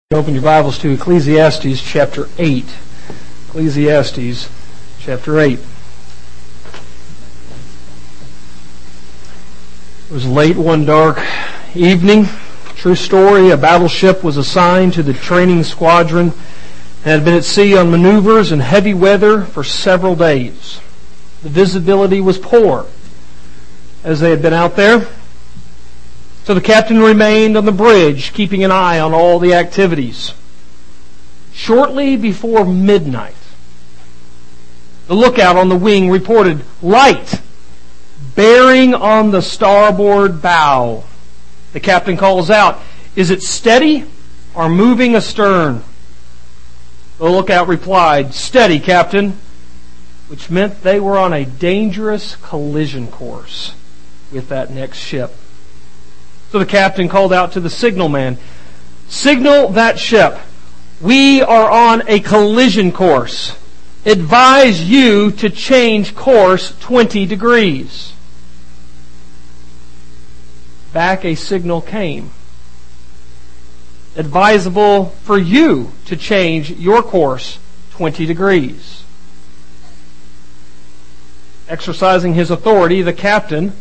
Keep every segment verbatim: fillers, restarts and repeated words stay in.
Open your Bibles to Ecclesiastes chapter eight. Ecclesiastes chapter eight. It was late one dark evening. True story, a battleship was assigned to the training squadron and had been at sea on maneuvers in heavy weather for several days. The visibility was poor as they had been out there. So the captain remained on the bridge, keeping an eye on all the activities. Shortly before midnight, the lookout on the wing reported light bearing on the starboard bow. The captain calls out, "Is it steady or moving astern?" The lookout replied, "Steady, Captain," which meant they were on a dangerous collision course with that next ship. So the captain called out to the signalman, "Signal that ship. We are on a collision course. Advise you to change course twenty degrees. Back a signal came. "Advisable for you to change your course twenty degrees. Exercising his authority, the captain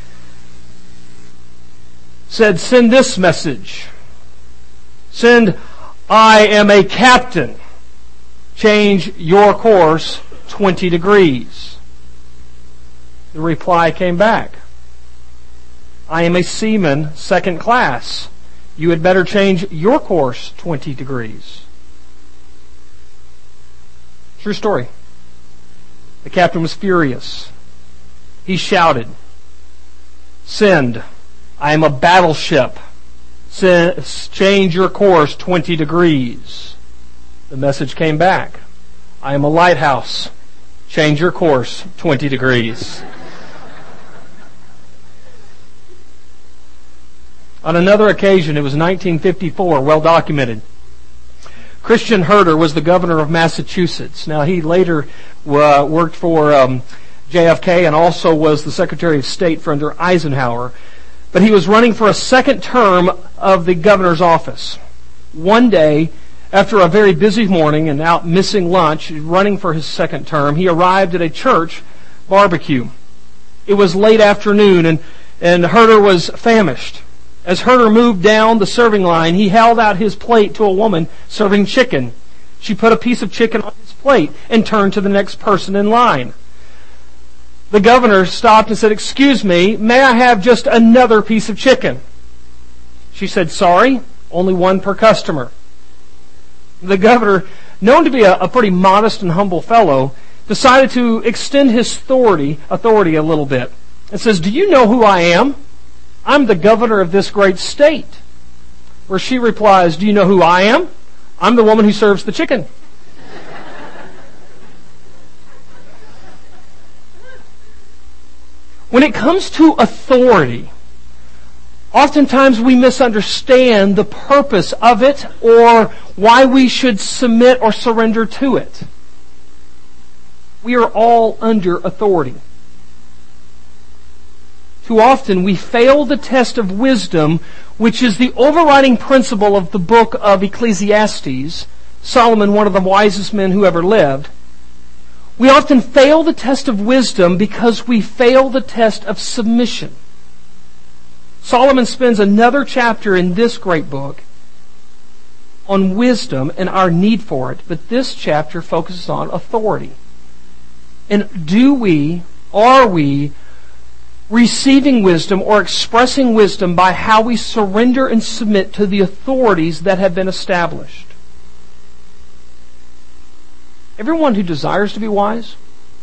said, "Send this message. Send, 'I am a captain. Change your course twenty degrees. The reply came back, "I am a seaman, second class. You had better change your course twenty degrees. True story. The captain was furious. He shouted, "Send. I am a battleship. Send, change your course twenty degrees. The message came back, "I am a lighthouse. Change your course twenty degrees. On another occasion, it was nineteen fifty-four, well documented. Christian Herter was the governor of Massachusetts. Now, he later uh, worked for um, J F K and also was the Secretary of State for under Eisenhower. But he was running for a second term of the governor's office. One day, after a very busy morning and out missing lunch, running for his second term, he arrived at a church barbecue. It was late afternoon, and, and Herter was famished. As Herter moved down the serving line, he held out his plate to a woman serving chicken. She put a piece of chicken on his plate and turned to the next person in line. The governor stopped and said, "Excuse me, may I have just another piece of chicken?" She said, "Sorry, only one per customer." The governor, known to be a, a pretty modest and humble fellow, decided to extend his authority, authority a little bit and says, "Do you know who I am? I'm the governor of this great state." Where she replies, "Do you know who I am? I'm the woman who serves the chicken." When it comes to authority, oftentimes we misunderstand the purpose of it or why we should submit or surrender to it. We are all under authority. Too often we fail the test of wisdom, which is the overriding principle of the book of Ecclesiastes. Solomon, one of the wisest men who ever lived. We often fail the test of wisdom because we fail the test of submission. Solomon spends another chapter in this great book on wisdom and our need for it, but this chapter focuses on authority. And do we, are we, receiving wisdom or expressing wisdom by how we surrender and submit to the authorities that have been established? Everyone who desires to be wise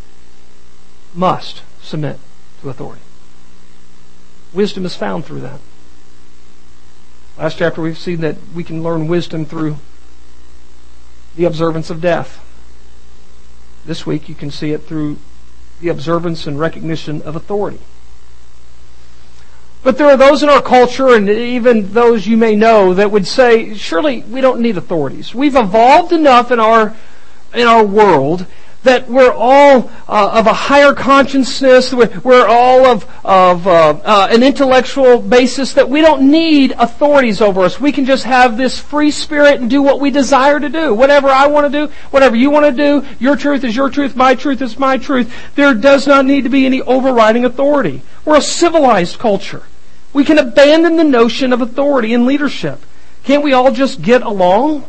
must submit to authority. Wisdom is found through that. Last chapter we've seen that we can learn wisdom through the observance of death. This week you can see it through the observance and recognition of authority. But there are those in our culture, and even those you may know, that would say, surely we don't need authorities. We've evolved enough in our in our world that we're all uh, of a higher consciousness, we're, we're all of, of uh, uh, an intellectual basis, that we don't need authorities over us. We can just have this free spirit and do what we desire to do. Whatever I want to do, whatever you want to do, your truth is your truth, my truth is my truth. There does not need to be any overriding authority. We're a civilized culture. We can abandon the notion of authority in leadership. Can't we all just get along?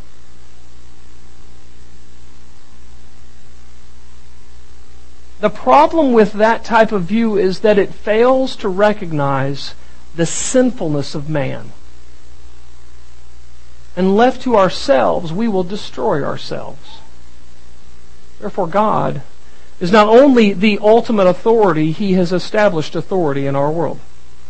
The problem with that type of view is that it fails to recognize the sinfulness of man. And left to ourselves, we will destroy ourselves. Therefore, God is not only the ultimate authority, He has established authority in our world.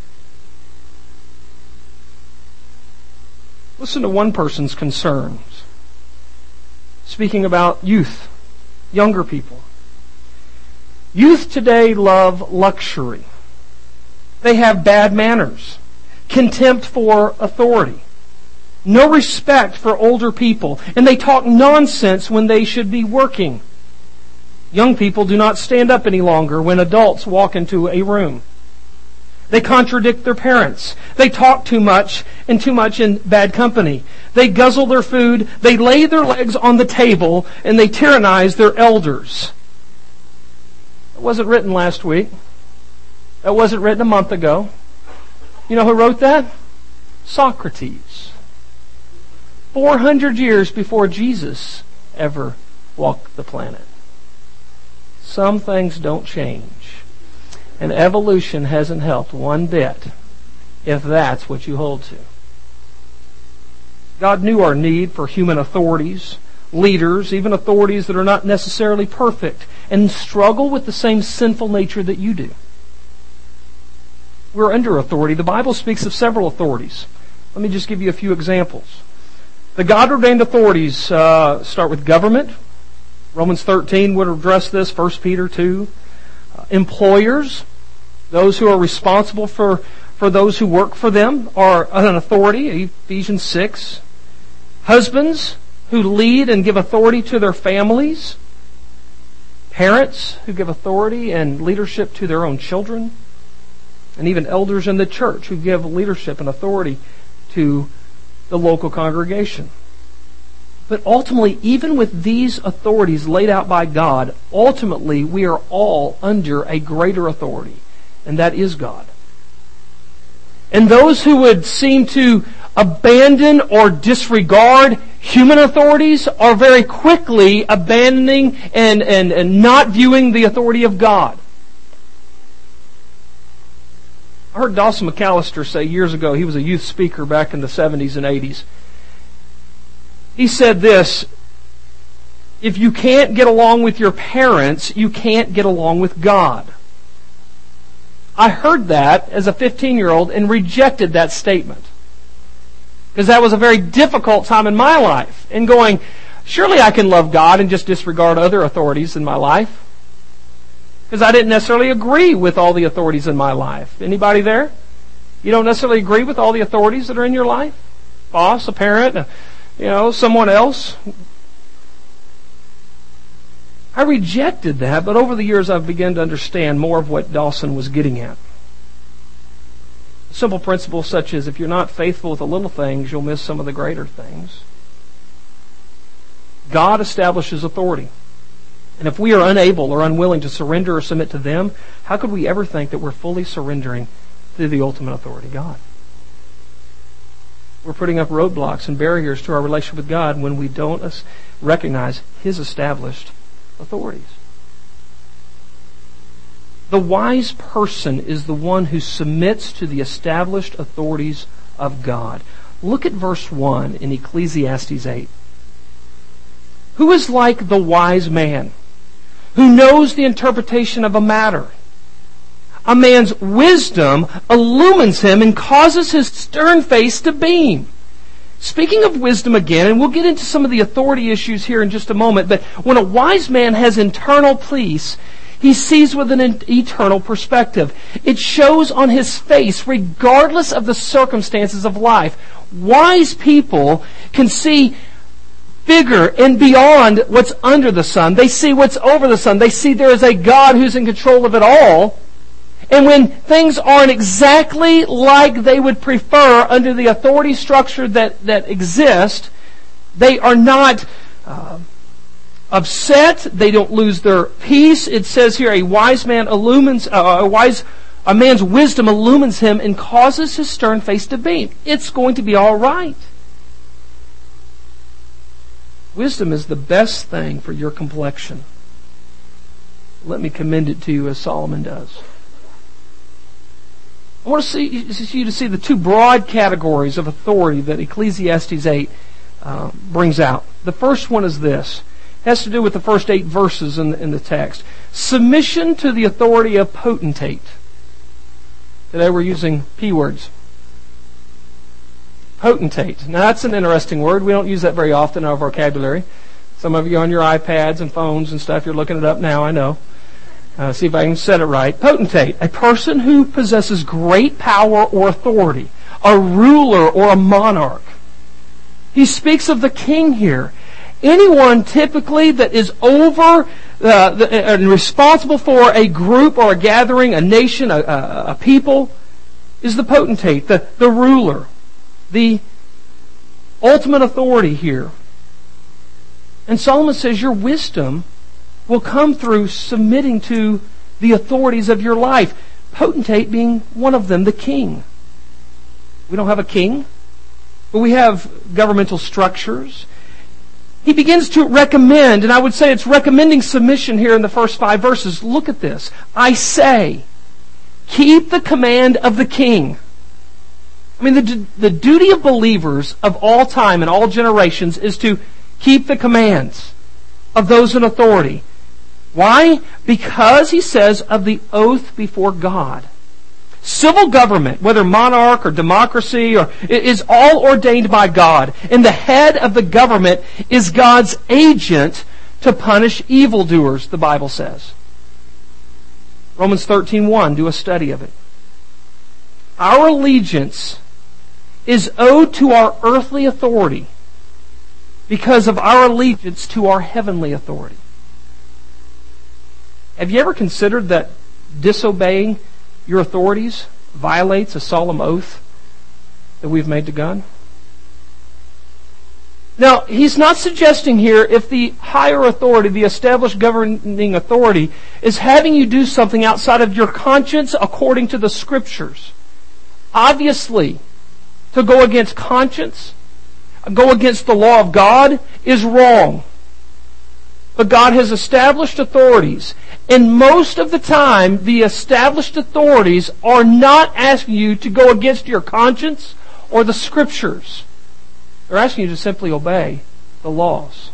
Listen to one person's concerns, speaking about youth, younger people. Youth today love luxury. They have bad manners, contempt for authority, no respect for older people, and they talk nonsense when they should be working. Young people do not stand up any longer when adults walk into a room. They contradict their parents. They talk too much and too much in bad company. They guzzle their food. They lay their legs on the table and they tyrannize their elders. That wasn't written last week. That wasn't written a month ago. You know who wrote that? Socrates. four hundred years before Jesus ever walked the planet. Some things don't change. And evolution hasn't helped one bit, if that's what you hold to. God knew our need for human authorities, leaders, even authorities that are not necessarily perfect, and struggle with the same sinful nature that you do. We're under authority. The Bible speaks of several authorities. Let me just give you a few examples. The God-ordained authorities uh, start with government. Romans thirteen would address this, First Peter two. Uh, employers, those who are responsible for, for those who work for them, are an authority, Ephesians six. Husbands who lead and give authority to their families. Parents who give authority and leadership to their own children. And even elders in the church who give leadership and authority to the local congregation. But ultimately, even with these authorities laid out by God, ultimately we are all under a greater authority, and that is God. And those who would seem to abandon or disregard human authorities are very quickly abandoning and, and, and not viewing the authority of God. I heard Dawson McAllister say years ago, he was a youth speaker back in the seventies and eighties. He said this: if you can't get along with your parents, you can't get along with God. I heard that as a fifteen-year-old and rejected that statement. Because that was a very difficult time in my life. And going, surely I can love God and just disregard other authorities in my life. Because I didn't necessarily agree with all the authorities in my life. Anybody there? You don't necessarily agree with all the authorities that are in your life? Boss, a parent, a, you know, someone else? I rejected that, but over the years I've begun to understand more of what Dawson was getting at. Simple principles such as if you're not faithful with the little things, you'll miss some of the greater things. God establishes authority. And if we are unable or unwilling to surrender or submit to them, how could we ever think that we're fully surrendering to the ultimate authority, God? We're putting up roadblocks and barriers to our relationship with God when we don't recognize His established authorities. The wise person is the one who submits to the established authorities of God. Look at verse one in Ecclesiastes eight. Who is like the wise man who knows the interpretation of a matter? A man's wisdom illumines him and causes his stern face to beam. Speaking of wisdom again, and we'll get into some of the authority issues here in just a moment, but when a wise man has internal peace, he sees with an eternal perspective. It shows on his face regardless of the circumstances of life. Wise people can see bigger and beyond what's under the sun. They see what's over the sun. They see there is a God who's in control of it all. And when things aren't exactly like they would prefer under the authority structure that, that exists, they are not uh, upset. They don't lose their peace. It says here, a wise man illumines, uh, a wise, a man's wisdom illumines him and causes his stern face to beam. It's going to be all right. Wisdom is the best thing for your complexion. Let me commend it to you as Solomon does. I want to see you to see the two broad categories of authority that Ecclesiastes eight uh, brings out. The first one is this. It has to do with the first eight verses in the, in the text. Submission to the authority of potentate. Today we're using P words. Potentate. Now that's an interesting word. We don't use that very often in our vocabulary. Some of you on your iPads and phones and stuff, you're looking it up now, I know. Uh, see if I can set it right. Potentate. A person who possesses great power or authority. A ruler or a monarch. He speaks of the king here. Anyone typically that is over uh, the, and responsible for a group or a gathering, a nation, a, a, a people, is the potentate, the, the ruler. The ultimate authority here. And Solomon says your wisdom will come through submitting to the authorities of your life. Potentate being one of them, the king. We don't have a king, but we have governmental structures. He begins to recommend, and I would say it's recommending submission here in the first five verses. Look at this. I say, keep the command of the king. I mean, the, the duty of believers of all time and all generations is to keep the commands of those in authority. Why? Because, he says, of the oath before God. Civil government, whether monarch or democracy, or is all ordained by God. And the head of the government is God's agent to punish evildoers, the Bible says. Romans thirteen one, do a study of it. Our allegiance is owed to our earthly authority because of our allegiance to our heavenly authority. Have you ever considered that disobeying your authorities violates a solemn oath that we've made to God? Now, he's not suggesting here if the higher authority, the established governing authority, is having you do something outside of your conscience according to the Scriptures. Obviously, to go against conscience, go against the law of God, is wrong. But God has established authorities. And most of the time, the established authorities are not asking you to go against your conscience or the Scriptures. They're asking you to simply obey the laws.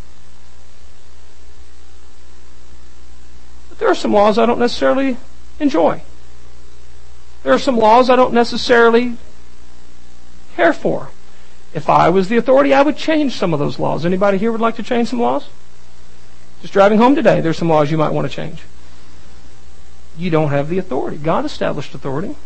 But there are some laws I don't necessarily enjoy. There are some laws I don't necessarily care for. If I was the authority, I would change some of those laws. Anybody here would like to change some laws? Just driving home today, there's some laws you might want to change. You don't have the authority. God established authority.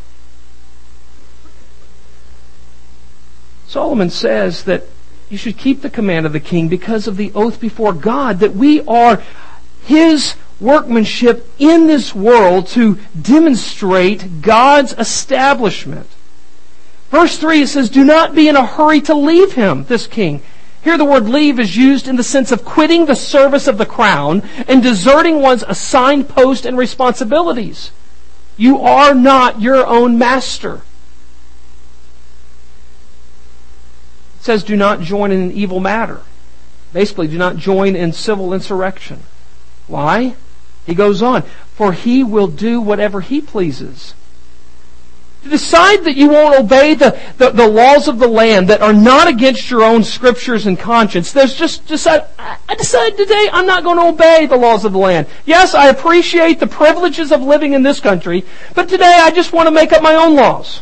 Solomon says that you should keep the command of the king because of the oath before God, that we are his workmanship in this world to demonstrate God's establishment. Verse three, it says, do not be in a hurry to leave him, this king. Here the word leave is used in the sense of quitting the service of the crown and deserting one's assigned post and responsibilities. You are not your own master. It says do not join in an evil matter. Basically, do not join in civil insurrection. Why? He goes on, for he will do whatever he pleases. To decide that you won't obey the, the, the laws of the land that are not against your own scriptures and conscience. There's just decide, I decide today I'm not going to obey the laws of the land. Yes, I appreciate the privileges of living in this country, but today I just want to make up my own laws.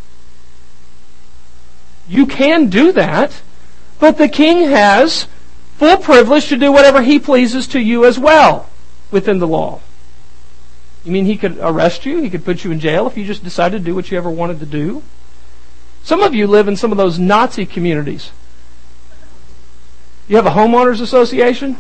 You can do that, but the king has full privilege to do whatever he pleases to you as well within the law. You mean he could arrest you? He could put you in jail if you just decided to do what you ever wanted to do? Some of you live in some of those Nazi communities. You have a homeowners association?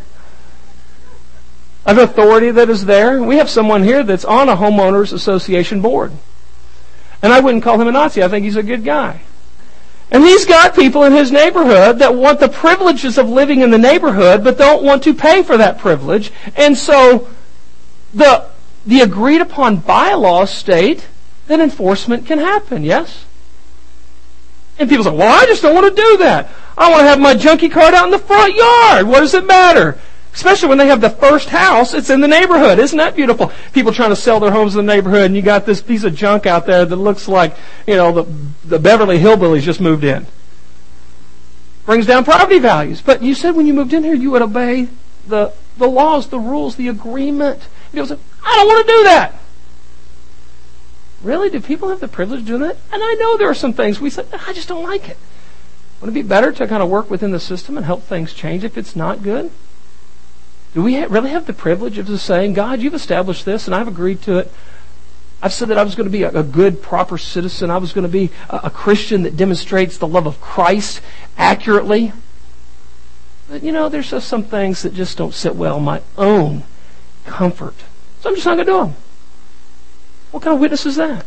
An authority that is there. We have someone here that's on a homeowners association board. And I wouldn't call him a Nazi. I think he's a good guy. And he's got people in his neighborhood that want the privileges of living in the neighborhood, but don't want to pay for that privilege. And so the, the agreed upon bylaws state that enforcement can happen, yes? And people say, well, I just don't want to do that. I want to have my junkie cart out in the front yard. What does it matter? Especially when they have the first house, it's in the neighborhood. Isn't that beautiful? People trying to sell their homes in the neighborhood, and you got this piece of junk out there that looks like, you know, the, the Beverly Hillbillies just moved in. Brings down property values. But you said when you moved in here, you would obey the, the laws, the rules, the agreement. People say, I don't want to do that. Really? Do people have the privilege of doing that? And I know there are some things we say, I just don't like it. Wouldn't it be better to kind of work within the system and help things change if it's not good? Do we really have the privilege of just saying, God, you've established this and I've agreed to it. I've said that I was going to be a, a good, proper citizen. I was going to be a, a Christian that demonstrates the love of Christ accurately. But, you know, there's just some things that just don't sit well in my own comfort. So I'm just not going to do them. What kind of witness is that?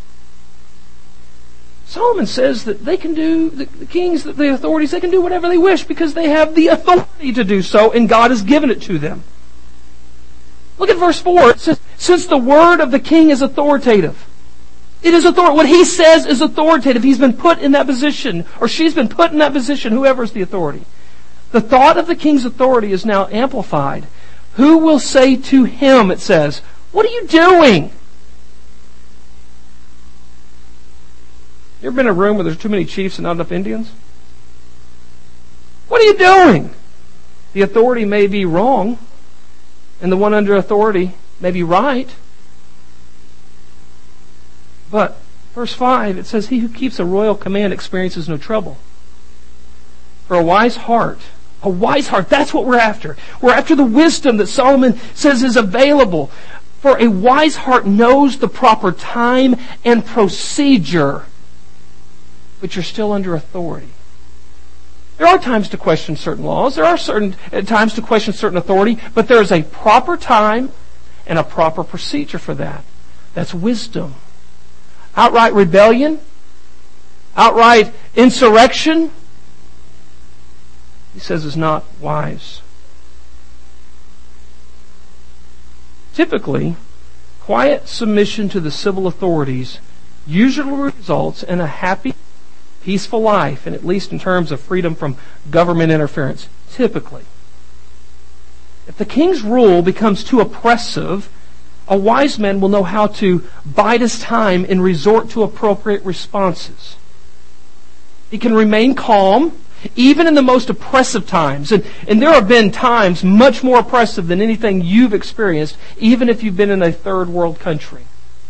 Solomon says that they can do, the, the kings, the, the authorities, they can do whatever they wish because they have the authority to do so and God has given it to them. Look at verse four. It says, since the word of the king is authoritative. It is authoritative. What he says is authoritative. He's been put in that position, or she's been put in that position, whoever is the authority. The thought of the king's authority is now amplified. Who will say to him, it says, what are you doing? You ever been in a room where there's too many chiefs and not enough Indians? What are you doing? The authority may be wrong, and the one under authority may be right. But, verse five, it says, he who keeps a royal command experiences no trouble. For a wise heart, a wise heart, that's what we're after. We're after the wisdom that Solomon says is available. For a wise heart knows the proper time and procedure, but you're still under authority. There are times to question certain laws. There are certain times to question certain authority, but there is a proper time and a proper procedure for that. That's wisdom. Outright rebellion, outright insurrection, he says, is not wise. Typically, quiet submission to the civil authorities usually results in a happy, peaceful life, and at least in terms of freedom from government interference, typically. If the king's rule becomes too oppressive, a wise man will know how to bide his time and resort to appropriate responses. He can remain calm, even in the most oppressive times. And, and there have been times much more oppressive than anything you've experienced, even if you've been in a third world country.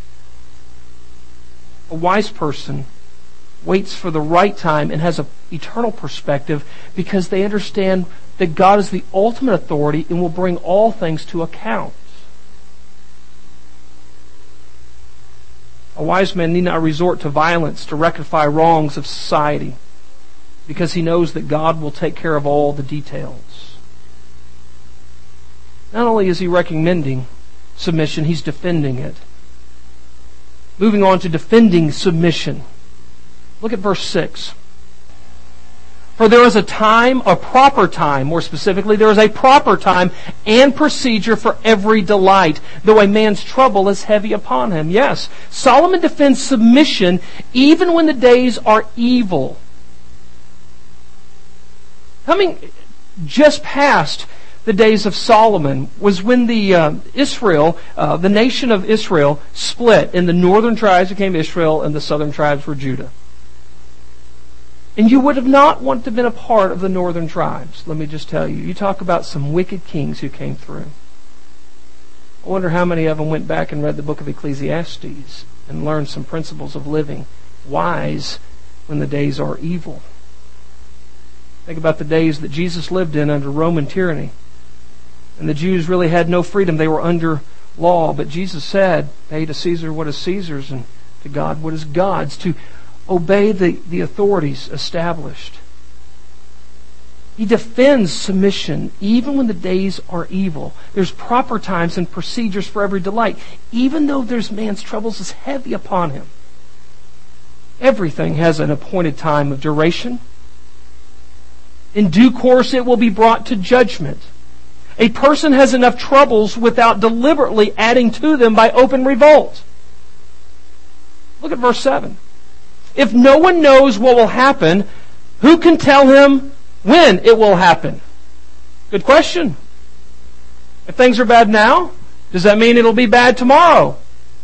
A wise person waits for the right time and has an eternal perspective because they understand that God is the ultimate authority and will bring all things to account. A wise man need not resort to violence to rectify wrongs of society because he knows that God will take care of all the details. Not only is he recommending submission, he's defending it. Moving on to defending submission. Look at verse six. For there is a time, a proper time, more specifically, there is a proper time and procedure for every delight, though a man's trouble is heavy upon him. Yes, Solomon defends submission even when the days are evil. Coming just past the days of Solomon was when the uh, Israel, uh, the nation of Israel, split, and the northern tribes became Israel and the southern tribes were Judah. And you would have not wanted to have been a part of the northern tribes, let me just tell you. You talk about some wicked kings who came through. I wonder how many of them went back and read the book of Ecclesiastes and learned some principles of living wise when the days are evil. Think about the days that Jesus lived in under Roman tyranny. And the Jews really had no freedom. They were under law. But Jesus said, pay to Caesar what is Caesar's and to God what is God's. To obey the, the authorities established. He defends submission even when the days are evil. There's proper times and procedures for every delight, even though there's man's troubles is heavy upon him. Everything has an appointed time of duration. In due course it will be brought to judgment. A person has enough troubles without deliberately adding to them by open revolt. Look at verse seven. If no one knows what will happen, who can tell him when it will happen? Good question. If things are bad now, does that mean it'll be bad tomorrow?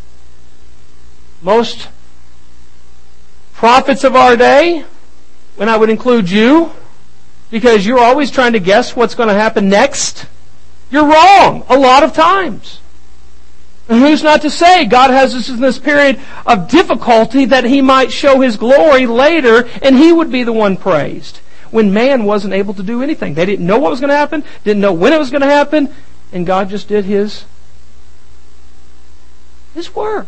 Most prophets of our day, and I would include you, because you're always trying to guess what's going to happen next, you're wrong a lot of times. And who's not to say God has us in this period of difficulty that He might show His glory later and He would be the one praised, when man wasn't able to do anything. They didn't know what was going to happen, didn't know when it was going to happen, and God just did His, His work.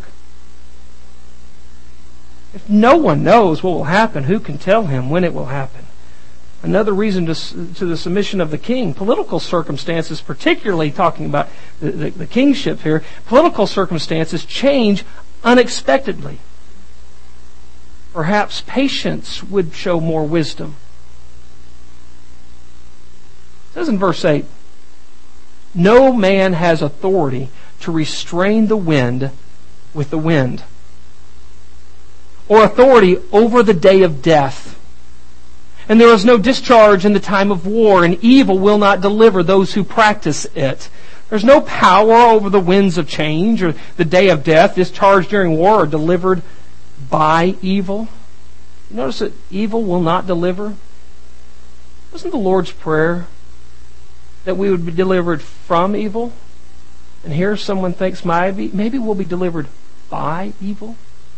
If no one knows what will happen, who can tell him when it will happen? Another reason to, to the submission of the king, political circumstances, particularly talking about the, the, the kingship here, political circumstances change unexpectedly. Perhaps patience would show more wisdom. It says in verse eight, no man has authority to restrain the wind with the wind, or authority over the day of death. And there is no discharge in the time of war, and evil will not deliver those who practice it. There's no power over the winds of change or the day of death, discharged during war or delivered by evil. You notice that evil will not deliver? Wasn't the Lord's prayer that we would be delivered from evil? And here someone thinks maybe, maybe we'll be delivered by evil.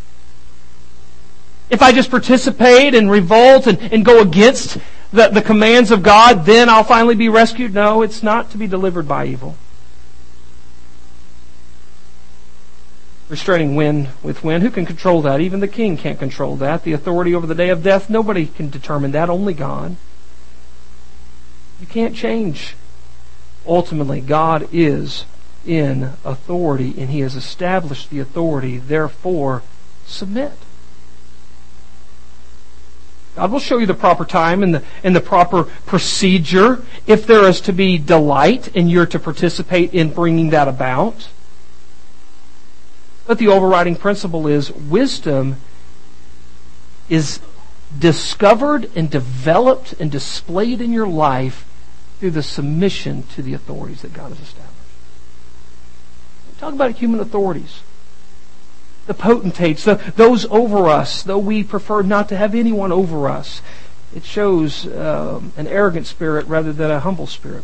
If I just participate and revolt and, and go against the, the commands of God, then I'll finally be rescued. No, it's not to be delivered by evil. Restraining wind with wind, who can control that? Even the king can't control that. The authority over the day of death, nobody can determine that, only God. You can't change. Ultimately, God is in authority, and He has established the authority. Therefore, submit. God will show you the proper time and the, and the proper procedure if there is to be delight and you're to participate in bringing that about. But the overriding principle is wisdom is discovered and developed and displayed in your life through the submission to the authorities that God has established. Talk about human authorities. The potentates, the, those over us, though we prefer not to have anyone over us. It shows um, an arrogant spirit rather than a humble spirit.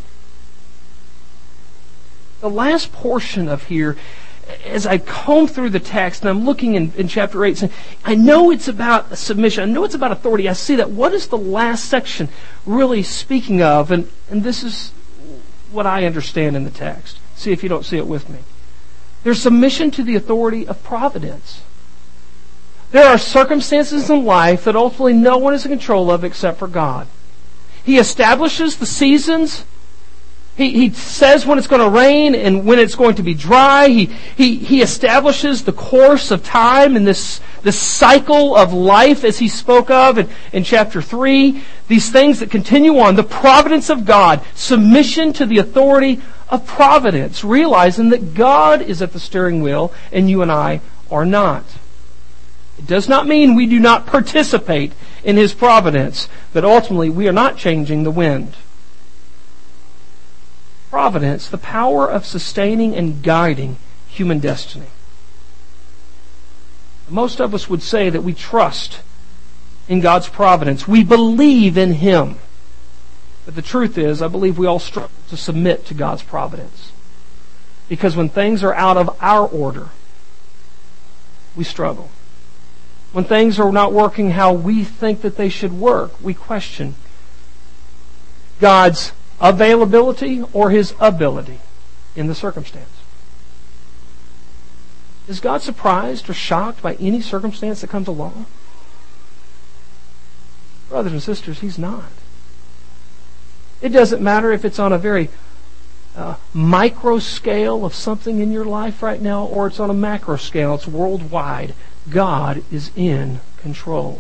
The last portion of here, as I comb through the text, and I'm looking in, in chapter eight, saying, I know it's about submission, I know it's about authority, I see that. What is the last section really speaking of? And, and this is what I understand in the text. See if you don't see it with me. There's submission to the authority of providence. There are circumstances in life that ultimately no one is in control of except for God. He establishes the seasons. He, he says when it's going to rain and when it's going to be dry. He, he, he establishes the course of time and this, this cycle of life as He spoke of in, in chapter three. These things that continue on. The providence of God. Submission to the authority of providence. Realizing that God is at the steering wheel and you and I are not. It does not mean we do not participate in His providence, but ultimately we are not changing the wind. Providence, the power of sustaining and guiding human destiny. Most of us would say that we trust in God's providence. We believe in Him. But the truth is, I believe we all struggle to submit to God's providence. Because when things are out of our order, we struggle. When things are not working how we think that they should work, we question God's availability or His ability in the circumstance. Is God surprised or shocked by any circumstance that comes along? Brothers and sisters, He's not. It doesn't matter if it's on a very uh, micro scale of something in your life right now, or it's on a macro scale. It's worldwide. God is in control.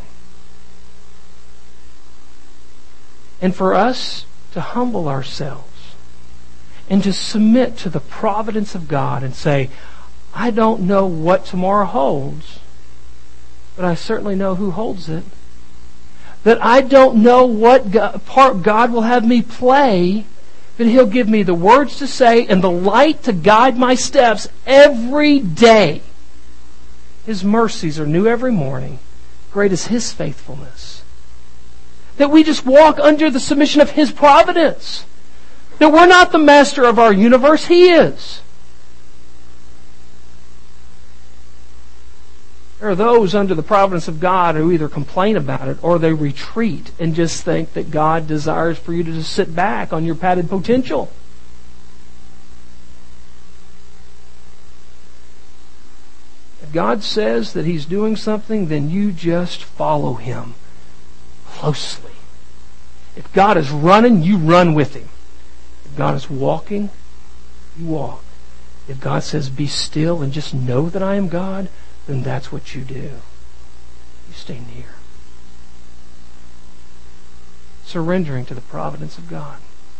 And for us to humble ourselves and to submit to the providence of God and say, I don't know what tomorrow holds, but I certainly know who holds it. That I don't know what God, part God will have me play, but He'll give me the words to say and the light to guide my steps every day. His mercies are new every morning. Great is His faithfulness. That we just walk under the submission of His providence. That we're not the master of our universe, He is. There are those under the providence of God who either complain about it or they retreat and just think that God desires for you to just sit back on your padded potential. If God says that He's doing something, then you just follow Him closely. If God is running, you run with Him. If God is walking, you walk. If God says, be still and just know that I am God, then that's what you do. You stay near. Surrendering to the providence of God.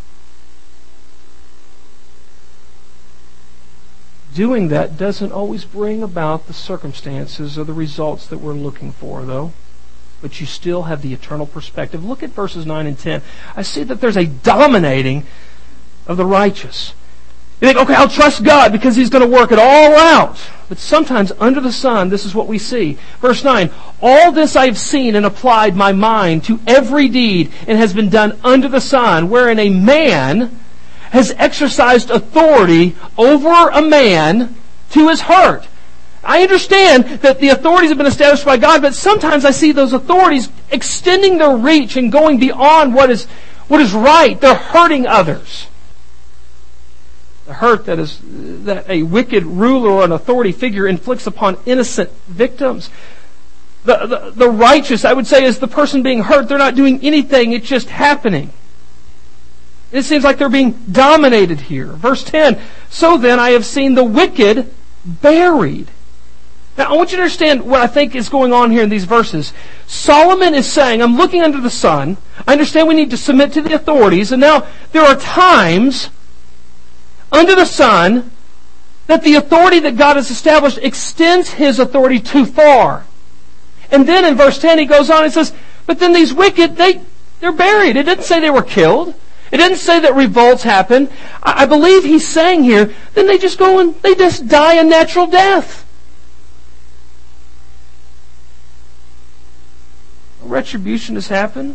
Doing that doesn't always bring about the circumstances or the results that we're looking for, though. But you still have the eternal perspective. Look at verses nine and ten. I see that there's a dominating of the righteous. You think, okay, I'll trust God because He's going to work it all out. But sometimes under the sun, this is what we see. Verse nine, all this I have seen and applied my mind to every deed and has been done under the sun, wherein a man has exercised authority over a man to his hurt. I understand that the authorities have been established by God, but sometimes I see those authorities extending their reach and going beyond what is, what is right. They're hurting others. The hurt that is that a wicked ruler or an authority figure inflicts upon innocent victims. The, the, the righteous, I would say, is the person being hurt. They're not doing anything. It's just happening. It seems like they're being dominated here. Verse ten, so then I have seen the wicked buried. Now I want you to understand what I think is going on here in these verses. Solomon is saying, I'm looking under the sun. I understand we need to submit to the authorities. And now there are times under the sun that the authority that God has established extends His authority too far. And then in verse ten he goes on and says, but then these wicked, they, they're buried. It didn't say they were killed. It didn't say that revolts happen. I, I believe he's saying here, then they just go and they just die a natural death. Retribution has happened.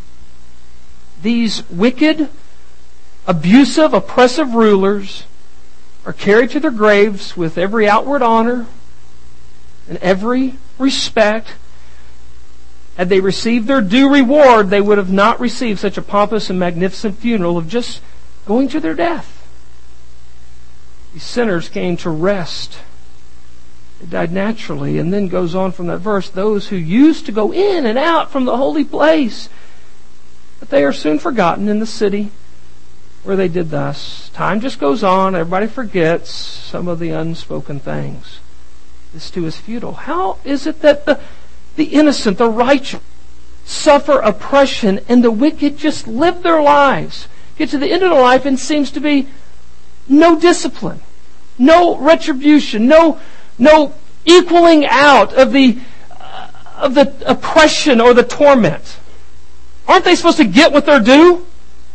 These wicked, abusive, oppressive rulers are carried to their graves with every outward honor and every respect. Had they received their due reward, they would have not received such a pompous and magnificent funeral of just going to their death. These sinners came to rest. They died naturally, and then goes on from that verse, those who used to go in and out from the holy place, but they are soon forgotten in the city where they did thus. Time just goes on. Everybody forgets some of the unspoken things. This too is futile. How is it that the, the innocent, the righteous, suffer oppression and the wicked just live their lives? Get to the end of their life and seems to be no discipline, no retribution, no no equaling out of the uh, of the oppression or the torment. Aren't they supposed to get what they're due?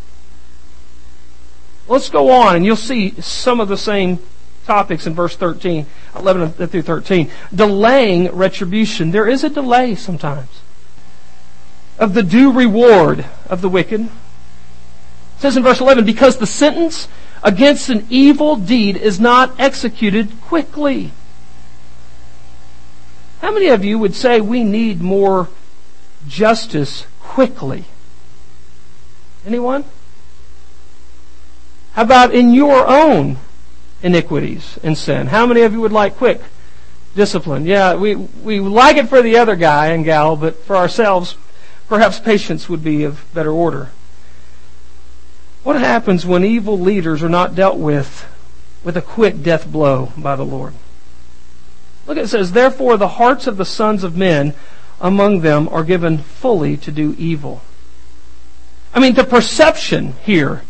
Let's go on, and you'll see some of the same topics in verse thirteen, eleven through thirteen. Delaying retribution. There is a delay sometimes of the due reward of the wicked. It says in verse eleven, because the sentence against an evil deed is not executed quickly. How many of you would say we need more justice quickly? Anyone? How about in your own iniquities and sin? How many of you would like quick discipline? Yeah, we, we like it for the other guy and gal, but for ourselves, perhaps patience would be of better order. What happens when evil leaders are not dealt with with a quick death blow by the Lord? Look, it says, therefore the hearts of the sons of men among them are given fully to do evil. I mean, the perception here